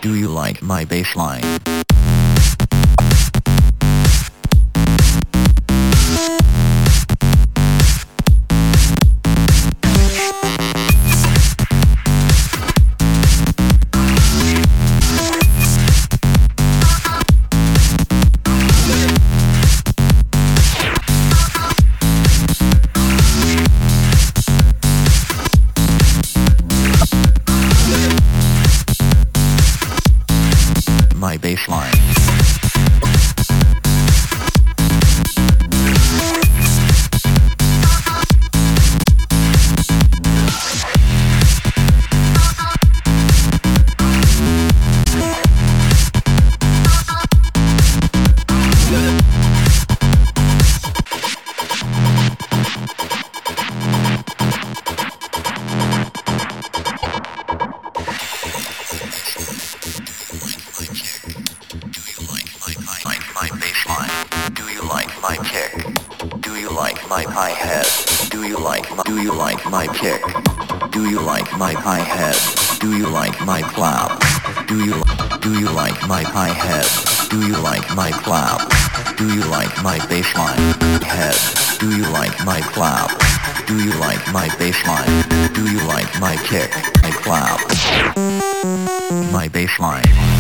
Do you like my bassline? My bassline. My bassline. Do you like my kick? Do you like my hi-hat? Do you like my kick? Do you like my hi-hat? Do you like my clap? Do you like my hi-hat? Do you like my clap? Do you like my bassline head? Do you like my clap? Do you like my bassline? Do you like my kick? My clap. My bassline.